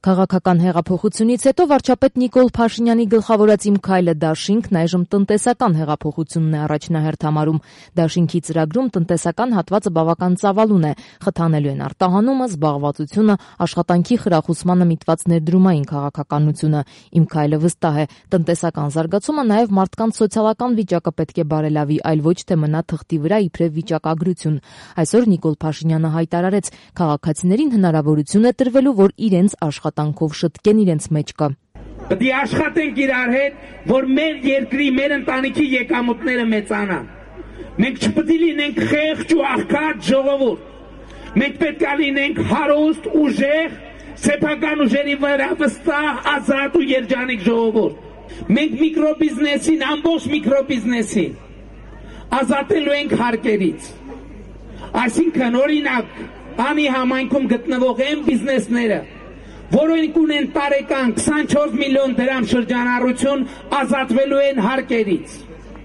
Քաղաքական հեղափոխությունից հետո վարչապետ Նիկոլ Փաշինյանի գլխավորած «Իմ քայլը դաշինքն» այժմ տնտեսական հեղափոխությունն է առաջնահերթ համարում։ Դաշինքի ծրագրում տնտեսական հատվածը բավական ծավալուն է, խթանելու են արտահանումը, զբաղվածությունը, աշխատանքի խրախուսմանը միտված ներդրումային քաղաքականությունը։ «Իմ քայլը» վստահ է, տնտեսական զարգացումը նաև մարդկանց սոցիալական վիճակը պետք է բարելավի, այլ ոչ թե մնա թղթի վրա իբրև վիճակագրություն։ Այսօր Նիկոլ Փաշինյանը հայտարարեց, քաղաքացիներին հնարավորություն է տրվելու, որ իրենց աշխատանքով շտկեն իրենց մեջքը։ Պետք է աշխատենք իրար հետ, որ մեր երկրի, մեր ընտանիքի եկամուտները մեծանան։ Մենք չպետք է լինենք խեղճ ու աղքատ ժողովուրդ։ Մենք պետք է լինենք հարուստ, ուժեղ, սեփական ուժերի վրա վստահ, ազատ ու երջանիկ ժողովուրդ։ Մենք միկրոբիզնեսին, ամբողջ միկրոբիզնեսին ազատելու ենք հարկերից։ Այսինքն, օրինակ, անի համայնքում գտնվող այն բիզնեսները, որոնք ունեն տարեկան 24 միլիոն դրամ շրջանառություն, ազատվելու են հարկերից։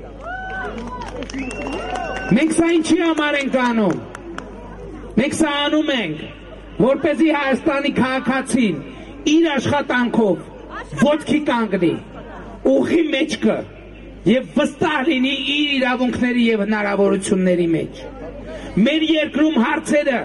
Մենք սա ինչի համար ենք անում։ Մենք սա անում ենք, որպեսզի Հայաստանի քաղաքացին իր աշխատանքով ոտքի կանգնի, ուղղի մեջքը եւ վստահ լինի իր իրավունքների եւ հնարավորությունների մեջ։ Մեր երկրում հարցերը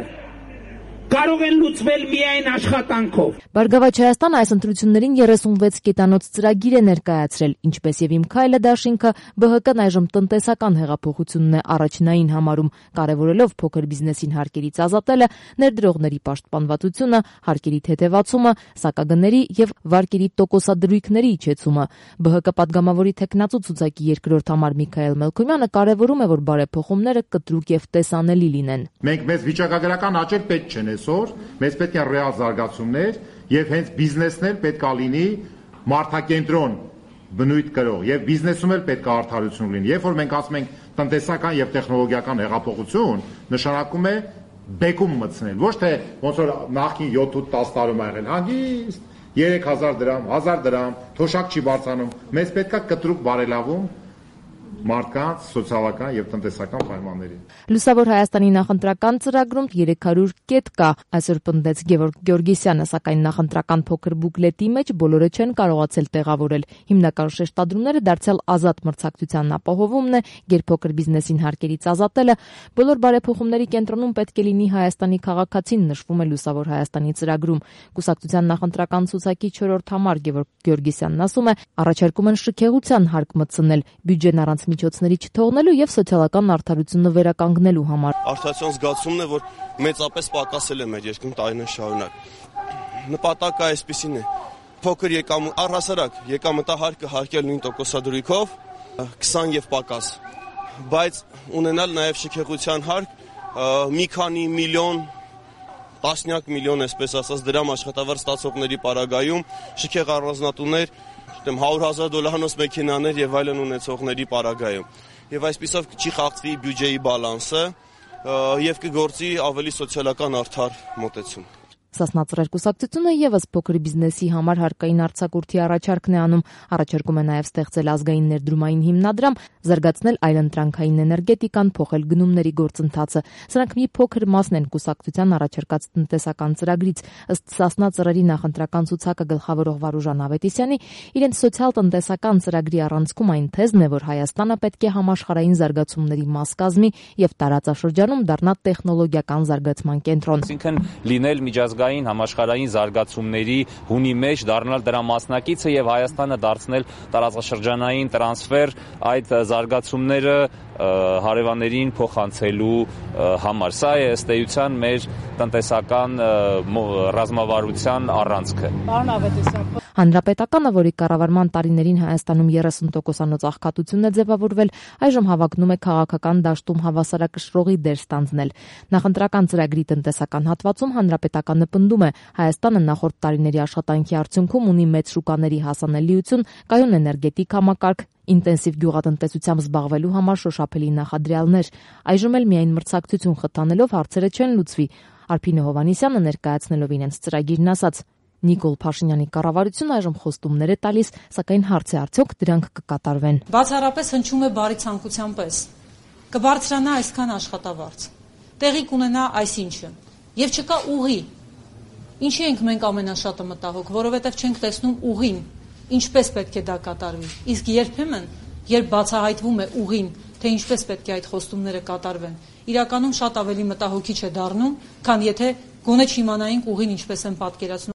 կարող են լուծվել միայն աշխատանքով։ Բարգավաճ Հայաստանը այս ընտրություններին 36 կետանոց ծրագիր է ներկայացրել, ինչպես եւ «Իմ քայլը դաշինքը» ԲՀԿ-ն այժմ տնտեսական հեղափոխությունն է առաջնային համարում, կարևորելով փոքր բիզնեսին հարկերից ազատելը, ներդրողների պաշտպանվածությունը, հարկերի թեթևացումը, սակագների եւ վարկերի տոկոսադրույքների իջեցումը։ ԲՀԿ պատգամավորի թեկնածու ցուցակի երկրորդ համար Միքայել Մելքոմյանը կարևորում է, որ բարեփոխումները կտրուկ եւ տեսանելի լինեն։ Մենք մեզ վիճակագրական աճել պետք չեն այսօր, մեզ պետք են ռեալ զարգացումներ եւ հենց բիզնեսն էլ պետք է լինի մարդակենտրոն բնույթ կրող եւ բիզնեսում էլ պետք է արդարություն լինի։ Երբ որ մենք ասում ենք տնտեսական եւ տեխնոլոգիական հեղափոխություն, նշանակում է բեկում մտցնել, ոչ թե ոնց որ նախքին 7-10 տարում ա եղել, հանգիստ 3000 դրամ, 1000 դրամ, թոշակ չի բարձրանում։ Մեզ պետք է կտրուկ բարելավում մարդկանց սոցիալական եւ տնտեսական պայմանների։ Լուսավոր Հայաստանի նախընտրական ծրագրում 300 կետ կա, այսօր պնդեց Գևորգ Գյորգիսյանը, սակայն նախընտրական փոքր բուկլետի մեջ բոլորը չեն կարողացել տեղավորել։ Հիմնական շեշտադրումները դարձյալ ազատ մրցակցության ապահովումն է, գերփոքր բիզնեսին հարկերից ազատելը, բոլոր բարեփոխումների կենտրոնում պետք է լինի Հայաստանի քաղաքացին, նշվում է Լուսավոր Հայաստանի ծրագրում։ Կուսակցության նախընտրական ցուցակի 4-րդ համար Գևորգ Գյորգիսյանն ասում է, առաջարկում են շքեղության հարկ մտցնել, բյուջեն առանց միջոցների չթողնելու եւ սոցիալական արդարությունը վերականգնելու համար։ Արդարության զգացումն է, որ մեծապես պակասել է մեր երկրում տարիներ շարունակ։ Նպատակը այսպեսին է. փոքր առհասարակ եկամտահարկը հարկել նույն տոկոսադրույքով 20 եւ պակաս, բայց ունենալ նաեւ շքեղության հարկ մի քանի միլիոն, տասնյակ միլիոն, այսպես ասած, դրամ աշխատավարձ ստացողների պարագայում շքեղ առանձնատուներ, $100,000 մեքենաներ եւ այլն ունեցողների պարագայում։ Եվ այսպիսով չի խախտվի բյուջեի բալանսը եւ կգործի ավելի սոցիալական արդար մոտեցում։ Սասնա ծռեր կուսակցությունը եւս փոքր բիզնեսի համար հարկային արձակուրդի առաջարկն է անում, առաջարկում է նաեւ ստեղծել ազգային ներդրումային հիմնադրամ, զարգացնել այլընտրանքային էներգետիկան, փոխել գնումների գործընթացը։ Սրանք մի փոքր մասն են կուսակցության առաջարկած տնտեսական ծրագրից, ըստ Սասնա ծռերի նախընտրական ցուցակը գլխավորող Վարուժան Ավետիսյանի, իրենց սոցիալ-տնտեսական ծրագրի առանցքում այն թեզն է, որ Հայաստանը պետք է համաշխարհային զարգացումների մաս կազմի եւ տարածաշրջանում դառնա տեխնոլոգիական զարգացման կենտրոն։ Այսինքն լինել միջազգային համաշխարհային զարգացումների հունի մեջ, դառնալ դրա մասնակիցը եւ Հայաստանը դարձնել տարածաշրջանային տրանսֆեր այդ զարգացումները հարևաններին փոխանցելու համար։ Սա է ըստ էության մեր տնտեսական ռազմավարության առանցքը։ Պարոն Ավետիսյան, Հանրապետականը, որի կառավարման տարիներին Հայաստանում 30%-անոց աղքատություն է ձևավորվել, այժմ հավակնում է քաղաքական դաշտում հավասարակշռողի դեր ստանձնել։ Նախընտրական ծրագրի տնտեսական հատվածում Հանրապետականը պնդում է, Հայաստանը նախորդ տարիների աշխատանքի արդյունքում ունի մեծ շուկաների հասանելիություն, կայուն էներգետիկ համակարգ, ինտենսիվ գյուղատնտեսությամբ զբաղվելու համար շոշափելի նախադրյալներ։ Այժմ էլ միայն մրցակցություն խթանելով հարցերը չեն լուծվի։ Արփինե Հովհաննիսյանը ներկայացնելով իրենց ծրագիրն ասաց. Նիկոլ Փաշինյանի կառավարությունը այժմ խոստումներ է տալիս, սակայն հարց է արդյոք դրանք կկատարվեն։ Բացառապես հնչում է բարի ցանկության պես։ Կբարձրանա այսքան աշխատավարձ։ Տեղի կունենա այսինչը։ Եվ չկա ուղի։ Ինչի ենք մենք ամենաշատը մտահոգ, որովհետև չենք տեսնում ուղին, ինչպես պետք է դա կատարվի։ Իսկ երբեմն, երբ բացահայտվում է ուղին, թե ինչպես պետք է այդ խոստումները կատարվեն, իրականում շատ ավելի մտահոգիչ է դառնում, քան եթե գոնե չիմանայինք ուղին ինչպես են պատկերացնում։